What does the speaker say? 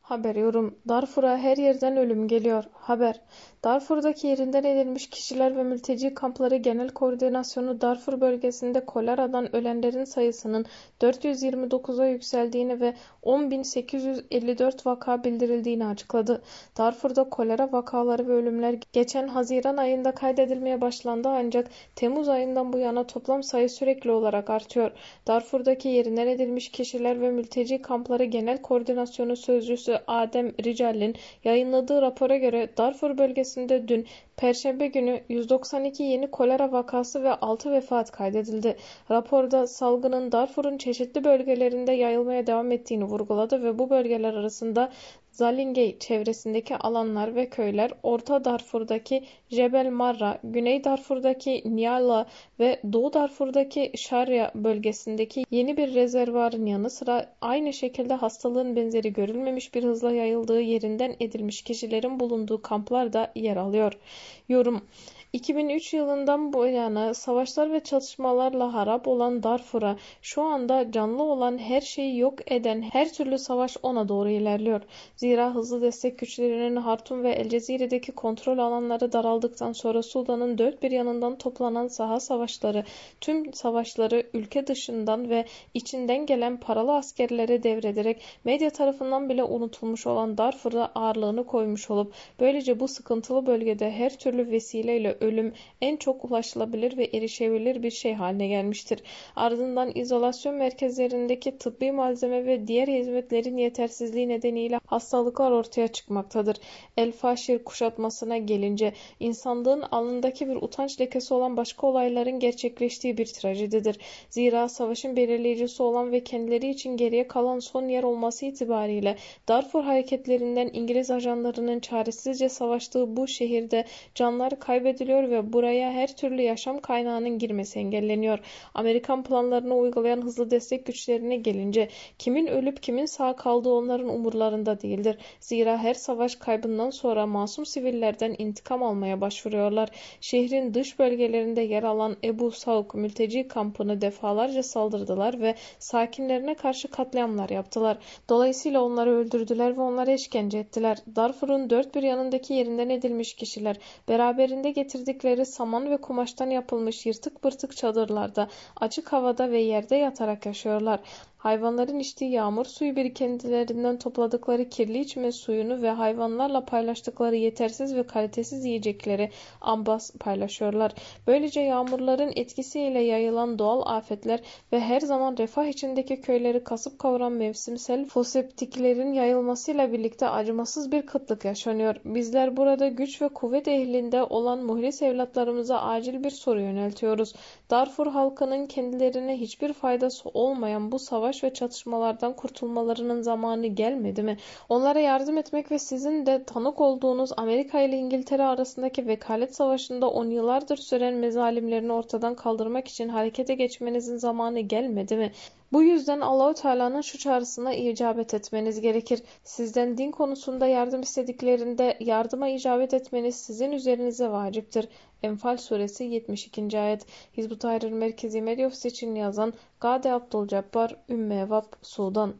Haber yorum. Darfur'a her yerden ölüm geliyor. Haber. Darfur'daki yerinden edilmiş kişiler ve mülteci kampları genel koordinasyonu Darfur bölgesinde koleradan ölenlerin sayısının 429'a yükseldiğini ve 10.854 vaka bildirildiğini açıkladı. Darfur'da kolera vakaları ve ölümler geçen Haziran ayında kaydedilmeye başlandı ancak Temmuz ayından bu yana toplam sayı sürekli olarak artıyor. Darfur'daki yerinden edilmiş kişiler ve mülteci kampları genel koordinasyonu sözcüsü Adem Rical'in yayınladığı rapora göre Darfur bölgesinde dün Perşembe günü 192 yeni kolera vakası ve 6 vefat kaydedildi. Raporda salgının Darfur'un çeşitli bölgelerinde yayılmaya devam ettiğini vurguladı ve bu bölgeler arasında Zalingey çevresindeki alanlar ve köyler, Orta Darfur'daki Jebel Marra, Güney Darfur'daki Niala ve Doğu Darfur'daki Şarya bölgesindeki yeni bir rezervuarın yanı sıra aynı şekilde hastalığın benzeri görülmemiş bir hızla yayıldığı yerinden edilmiş kişilerin bulunduğu kamplar da yer alıyor. Yorum. 2003 yılından bu yana savaşlar ve çatışmalarla harap olan Darfur'a şu anda canlı olan her şeyi yok eden her türlü savaş ona doğru ilerliyor. Zira hızlı destek güçlerinin Hartum ve El Cezire'deki kontrol alanları daraldıktan sonra Sudan'ın dört bir yanından toplanan saha savaşları, tüm savaşları ülke dışından ve içinden gelen paralı askerlere devrederek medya tarafından bile unutulmuş olan Darfur'a ağırlığını koymuş olup böylece bu sıkıntılı bölgede her türlü vesileyle ölüm en çok ulaşılabilir ve erişebilir bir şey haline gelmiştir. Ardından izolasyon merkezlerindeki tıbbi malzeme ve diğer hizmetlerin yetersizliği nedeniyle hastalıklar ortaya çıkmaktadır. El Faşir kuşatmasına gelince insanlığın alnındaki bir utanç lekesi olan başka olayların gerçekleştiği bir trajedidir. Zira savaşın belirleyicisi olan ve kendileri için geriye kalan son yer olması itibariyle Darfur hareketlerinden İngiliz ajanlarının çaresizce savaştığı bu şehirde canlar kaybediliyor ve buraya her türlü yaşam kaynağının girmesi engelleniyor. Amerikan planlarını uygulayan hızlı destek güçlerine gelince kimin ölüp kimin sağ kaldığı onların umurlarında değildir. Zira her savaş kaybından sonra masum sivillerden intikam almaya başvuruyorlar. Şehrin dış bölgelerinde yer alan Ebu Sauk mülteci kampını defalarca saldırdılar ve sakinlerine karşı katliamlar yaptılar. Dolayısıyla onları öldürdüler ve onlara işkence ettiler. Darfur'un dört bir yanındaki yerinden edilmiş kişiler beraberinde getirdikleri saman ve kumaştan yapılmış yırtık pırtık çadırlarda, açık havada ve yerde yatarak yaşıyorlar. Hayvanların içtiği yağmur suyu birikintilerinden topladıkları kirli içme suyunu ve hayvanlarla paylaştıkları yetersiz ve kalitesiz yiyecekleri ambas paylaşıyorlar. Böylece yağmurların etkisiyle yayılan doğal afetler ve her zaman refah içindeki köyleri kasıp kavuran mevsimsel foseptiklerin yayılmasıyla birlikte acımasız bir kıtlık yaşanıyor. Bizler burada güç ve kuvvet ehlinde olan muhlis evlatlarımıza acil bir soru yöneltiyoruz. Darfur halkının kendilerine hiçbir faydası olmayan bu savaş ve çatışmalardan kurtulmalarının zamanı gelmedi mi? Onlara yardım etmek ve sizin de tanık olduğunuz Amerika ile İngiltere arasındaki vekalet savaşında 10 yıllardır süren mezalimlerini ortadan kaldırmak için harekete geçmenizin zamanı gelmedi mi? Bu yüzden Allahu Teala'nın şu çağrısına icabet etmeniz gerekir. Sizden din konusunda yardım istediklerinde yardıma icabet etmeniz sizin üzerinize vaciptir. Enfal suresi 72. ayet. Hizb-ut Tahrir Merkezi Medya Ofisi için yazan Gade Abdülcebbar, Ümmü Evap, Sudan.